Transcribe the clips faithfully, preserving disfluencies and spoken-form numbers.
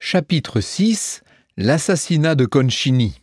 Chapitre six. L'assassinat de Concini.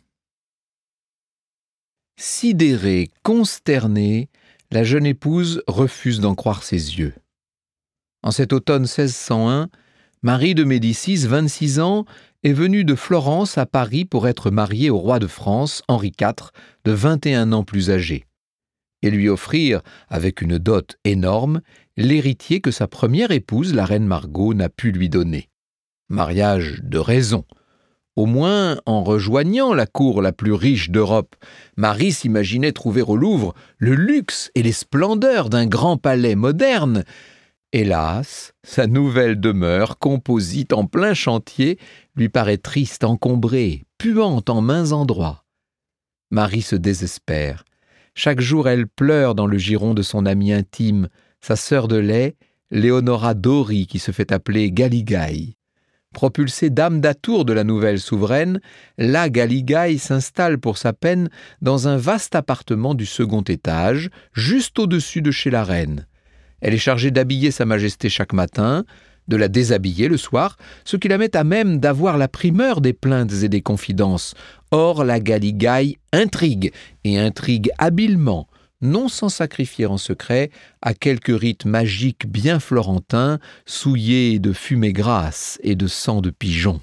Sidérée, consternée, la jeune épouse refuse d'en croire ses yeux. En cet automne seize cent un, Marie de Médicis, vingt-six ans, est venue de Florence à Paris pour être mariée au roi de France, Henri quatre, de vingt et un ans plus âgé, et lui offrir, avec une dot énorme, l'héritier que sa première épouse, la reine Margot, n'a pu lui donner. Mariage de raison. Au moins, en rejoignant la cour la plus riche d'Europe, Marie s'imaginait trouver au Louvre le luxe et les splendeurs d'un grand palais moderne. Hélas, sa nouvelle demeure, composite en plein chantier, lui paraît triste, encombrée, puante en mains endroits. Marie se désespère. Chaque jour, elle pleure dans le giron de son amie intime, sa sœur de lait, Léonora Dory, qui se fait appeler Galigaï. Propulsée dame d'atour de la nouvelle souveraine, la Galigaï s'installe pour sa peine dans un vaste appartement du second étage, juste au-dessus de chez la reine. Elle est chargée d'habiller sa majesté chaque matin, de la déshabiller le soir, ce qui la met à même d'avoir la primeur des plaintes et des confidences. Or, la Galigaï intrigue, et intrigue habilement, non sans sacrifier en secret à quelques rites magiques bien florentins, souillés de fumée grasse et de sang de pigeon.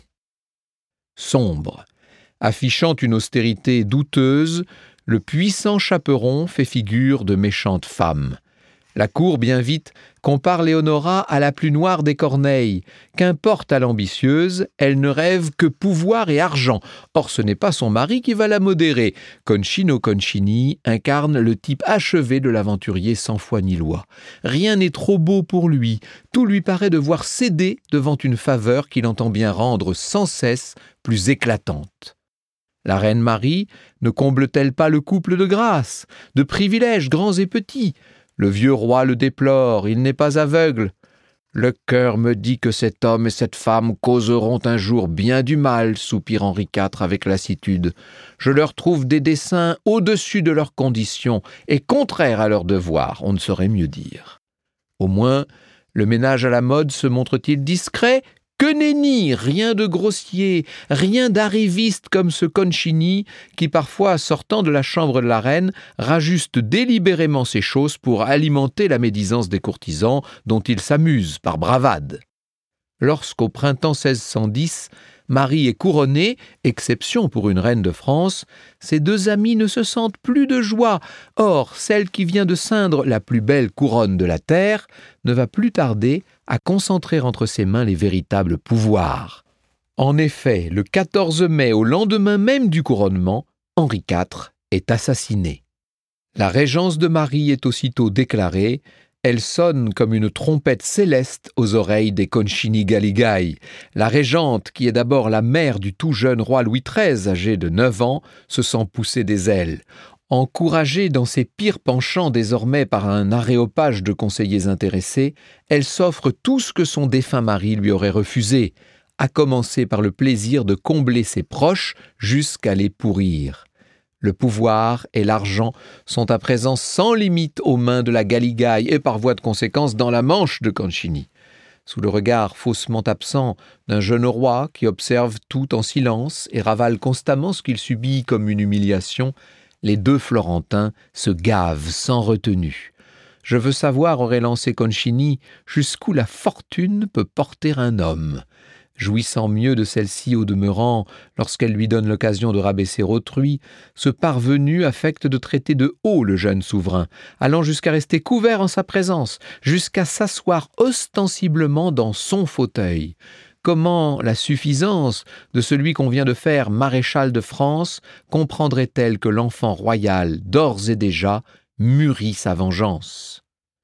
Sombre, affichant une austérité douteuse, le puissant chaperon fait figure de méchante femme. La cour, bien vite, compare Léonora à la plus noire des corneilles. Qu'importe à l'ambitieuse, elle ne rêve que pouvoir et argent. Or, ce n'est pas son mari qui va la modérer. Concino Concini incarne le type achevé de l'aventurier sans foi ni loi. Rien n'est trop beau pour lui. Tout lui paraît devoir céder devant une faveur qu'il entend bien rendre sans cesse plus éclatante. La reine Marie ne comble-t-elle pas le couple de grâce, de privilèges grands et petits ? Le vieux roi le déplore, il n'est pas aveugle. Le cœur me dit que cet homme et cette femme causeront un jour bien du mal, soupire Henri quatre avec lassitude. Je leur trouve des desseins au-dessus de leurs conditions et contraires à leurs devoirs, on ne saurait mieux dire. Au moins, le ménage à la mode se montre-t-il discret ? Que nenni, rien de grossier, rien d'arriviste comme ce Concini qui parfois, sortant de la chambre de la reine, rajuste délibérément ses choses pour alimenter la médisance des courtisans dont il s'amuse par bravade. Lorsqu'au printemps seize cent dix, Marie est couronnée, exception pour une reine de France, ses deux amies ne se sentent plus de joie. Or, celle qui vient de ceindre la plus belle couronne de la terre ne va plus tarder à concentrer entre ses mains les véritables pouvoirs. En effet, le quatorze mai, au lendemain même du couronnement, Henri quatre est assassiné. La régence de Marie est aussitôt déclarée. Elle sonne comme une trompette céleste aux oreilles des Concini Galigaï. La régente, qui est d'abord la mère du tout jeune roi Louis treize, âgé de neuf ans, se sent pousser des ailes. Encouragée dans ses pires penchants désormais par un aréopage de conseillers intéressés, elle s'offre tout ce que son défunt mari lui aurait refusé, à commencer par le plaisir de combler ses proches jusqu'à les pourrir. Le pouvoir et l'argent sont à présent sans limite aux mains de la Galigaï et par voie de conséquence dans la manche de Concini. Sous le regard faussement absent d'un jeune roi qui observe tout en silence et ravale constamment ce qu'il subit comme une humiliation, les deux Florentins se gavent sans retenue. Je veux savoir, aurait lancé Concini, jusqu'où la fortune peut porter un homme. Jouissant mieux de celle-ci au demeurant, lorsqu'elle lui donne l'occasion de rabaisser autrui, ce parvenu affecte de traiter de haut le jeune souverain, allant jusqu'à rester couvert en sa présence, jusqu'à s'asseoir ostensiblement dans son fauteuil. Comment la suffisance de celui qu'on vient de faire maréchal de France comprendrait-elle que l'enfant royal, d'ores et déjà, mûrit sa vengeance ?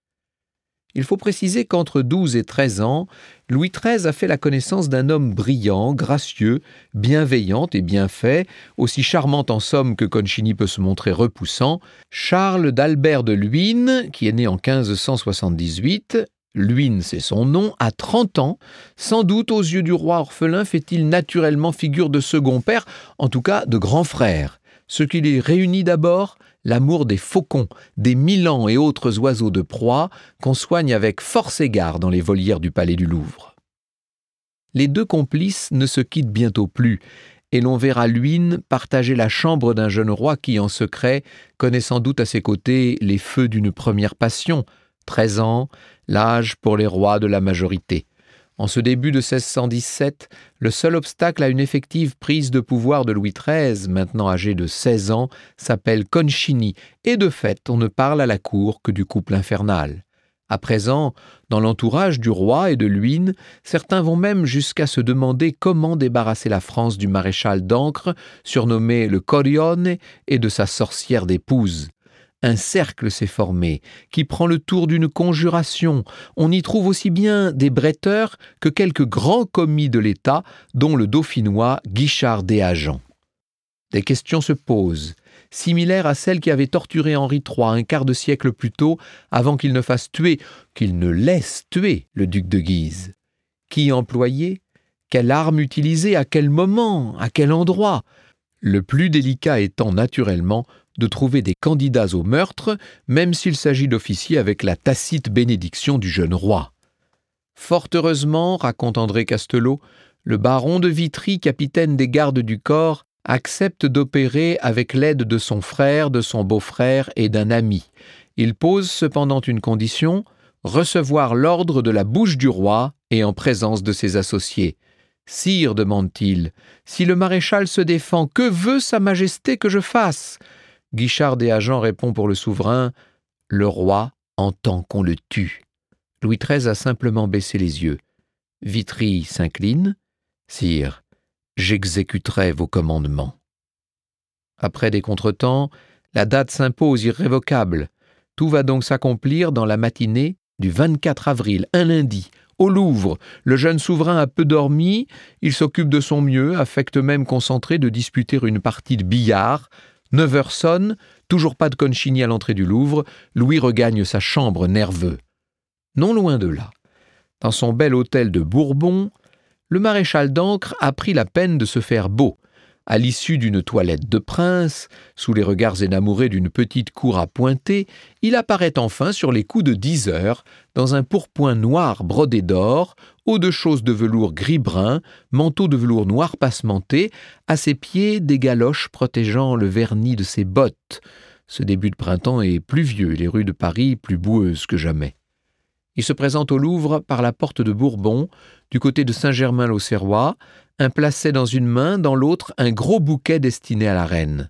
Il faut préciser qu'entre douze et treize ans, Louis treize a fait la connaissance d'un homme brillant, gracieux, bienveillant et bien fait, aussi charmant en somme que Concini peut se montrer repoussant, Charles d'Albert de Luynes, qui est né en quinze cent soixante-dix-huit, Luynes c'est son nom, à trente ans, sans doute aux yeux du roi orphelin fait-il naturellement figure de second père, en tout cas de grand frère. Ce qui les réunit d'abord, l'amour des faucons, des milans et autres oiseaux de proie qu'on soigne avec force égard dans les volières du palais du Louvre. Les deux complices ne se quittent bientôt plus, et l'on verra Luynes partager la chambre d'un jeune roi qui, en secret, connaît sans doute à ses côtés les feux d'une première passion, treize ans, l'âge pour les rois de la majorité. En ce début de seize cent dix-sept, le seul obstacle à une effective prise de pouvoir de Louis treize, maintenant âgé de seize ans, s'appelle Concini, et de fait, on ne parle à la cour que du couple infernal. À présent, dans l'entourage du roi et de Luynes, certains vont même jusqu'à se demander comment débarrasser la France du maréchal d'Ancre, surnommé le Corione, et de sa sorcière d'épouse. Un cercle s'est formé, qui prend le tour d'une conjuration. On y trouve aussi bien des bretteurs que quelques grands commis de l'État, dont le dauphinois Guichard d'Éagen. Des questions se posent, similaires à celles qui avaient torturé Henri trois un quart de siècle plus tôt, avant qu'il ne fasse tuer, qu'il ne laisse tuer le duc de Guise. Qui employer? Quelle arme utiliser? À quel moment? À quel endroit? Le plus délicat étant naturellement de trouver des candidats au meurtre, même s'il s'agit d'officier avec la tacite bénédiction du jeune roi. Fort heureusement, raconte André Castelot, le baron de Vitry, capitaine des gardes du corps, accepte d'opérer avec l'aide de son frère, de son beau-frère et d'un ami. Il pose cependant une condition, recevoir l'ordre de la bouche du roi et en présence de ses associés. « Sire, demande-t-il, si le maréchal se défend, que veut sa majesté que je fasse ?» Guichard d'Éagen répond pour le souverain « Le roi entend qu'on le tue ». Louis treize a simplement baissé les yeux. Vitry s'incline. « Sire, j'exécuterai vos commandements. » Après des contretemps, la date s'impose irrévocable. Tout va donc s'accomplir dans la matinée du vingt-quatre avril, un lundi. Au Louvre, le jeune souverain a peu dormi, il s'occupe de son mieux, affecte même concentré de disputer une partie de billard. Neuf heures sonnent, toujours pas de Concini à l'entrée du Louvre, Louis regagne sa chambre nerveux. Non loin de là, dans son bel hôtel de Bourbon, le maréchal d'Ancre a pris la peine de se faire beau. À l'issue d'une toilette de prince, sous les regards énamourés d'une petite cour à pointer, il apparaît enfin sur les coups de dix heures, dans un pourpoint noir brodé d'or, haut de choses de velours gris-brun, manteau de velours noir passementé, à ses pieds des galoches protégeant le vernis de ses bottes. Ce début de printemps est pluvieux et les rues de Paris plus boueuses que jamais. Il se présente au Louvre par la porte de Bourbon, du côté de Saint-Germain-l'Auxerrois, un placet dans une main, dans l'autre un gros bouquet destiné à la reine.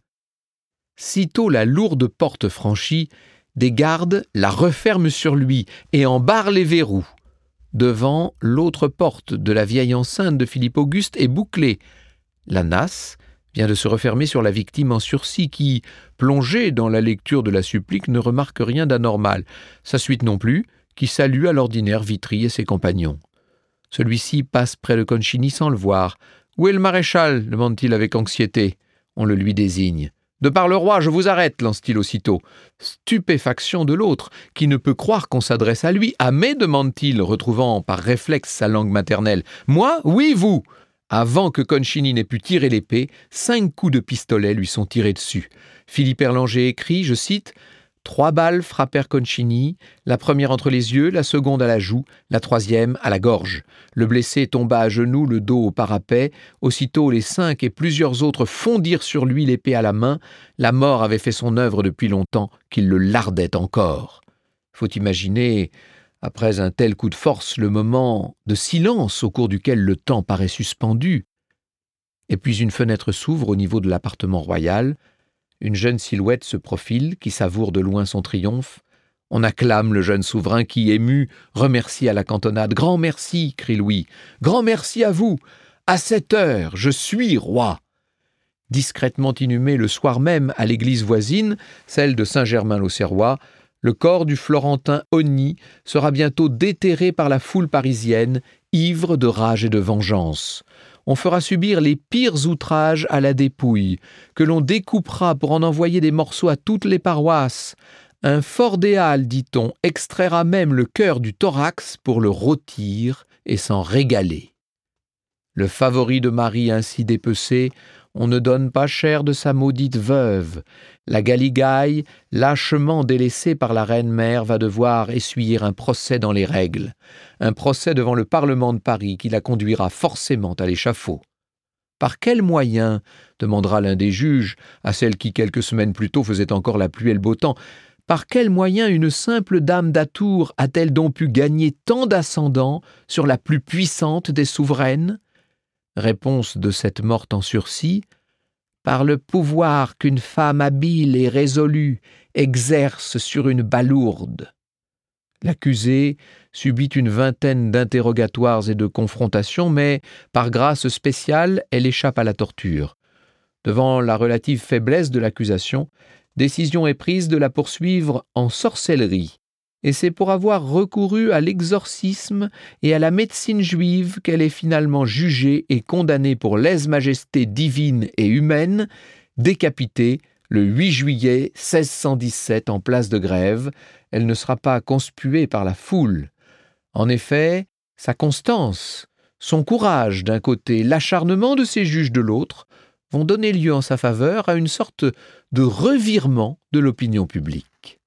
Sitôt la lourde porte franchie, des gardes la referment sur lui et en barrent les verrous. Devant, l'autre porte de la vieille enceinte de Philippe Auguste est bouclée. La nasse vient de se refermer sur la victime en sursis qui, plongée dans la lecture de la supplique, ne remarque rien d'anormal. Sa suite non plus, qui salue à l'ordinaire Vitry et ses compagnons. Celui-ci passe près de Concini sans le voir. « Où est le maréchal ?» demande-t-il avec anxiété. On le lui désigne. « De par le roi, je vous arrête !» lance-t-il aussitôt. Stupéfaction de l'autre, qui ne peut croire qu'on s'adresse à lui. « À mais ?» demande-t-il, retrouvant par réflexe sa langue maternelle. « Moi ? Oui, vous !» Avant que Concini n'ait pu tirer l'épée, cinq coups de pistolet lui sont tirés dessus. Philippe Erlanger écrit, je cite, « Trois balles frappèrent Concini, la première entre les yeux, la seconde à la joue, la troisième à la gorge. Le blessé tomba à genoux, le dos au parapet. Aussitôt, les cinq et plusieurs autres fondirent sur lui l'épée à la main. La mort avait fait son œuvre depuis longtemps, qu'il le lardait encore. » Faut imaginer, après un tel coup de force, le moment de silence au cours duquel le temps paraît suspendu. Et puis une fenêtre s'ouvre au niveau de l'appartement royal. Une jeune silhouette se profile, qui savoure de loin son triomphe. On acclame le jeune souverain qui, ému, remercie à la cantonade. « Grand merci !» crie Louis. « Grand merci à vous ! À cette heure, je suis roi !» Discrètement inhumé le soir même à l'église voisine, celle de Saint-Germain-l'Auxerrois, le corps du Florentin honni sera bientôt déterré par la foule parisienne, ivre de rage et de vengeance. On fera subir les pires outrages à la dépouille, que l'on découpera pour en envoyer des morceaux à toutes les paroisses. Un fordéal, dit-on, extraira même le cœur du thorax pour le rôtir et s'en régaler. Le favori de Marie ainsi dépecé, On ne donne pas cher de sa maudite veuve. La Galigaille, lâchement délaissée par la reine-mère, va devoir essuyer un procès dans les règles, un procès devant le Parlement de Paris qui la conduira forcément à l'échafaud. Par quels moyens, demandera l'un des juges, à celle qui quelques semaines plus tôt faisait encore la pluie et le beau temps, par quels moyens une simple dame d'Atour a-t-elle donc pu gagner tant d'ascendant sur la plus puissante des souveraines ? Réponse de cette morte en sursis: par le pouvoir qu'une femme habile et résolue exerce sur une balourde. L'accusée subit une vingtaine d'interrogatoires et de confrontations, mais, par grâce spéciale, elle échappe à la torture. Devant la relative faiblesse de l'accusation, décision est prise de la poursuivre en sorcellerie, et c'est pour avoir recouru à l'exorcisme et à la médecine juive qu'elle est finalement jugée et condamnée pour lèse-majesté divine et humaine, décapitée le huit juillet seize cent dix-sept en place de Grève. Elle ne sera pas conspuée par la foule. En effet, sa constance, son courage d'un côté, l'acharnement de ses juges de l'autre, vont donner lieu en sa faveur à une sorte de revirement de l'opinion publique.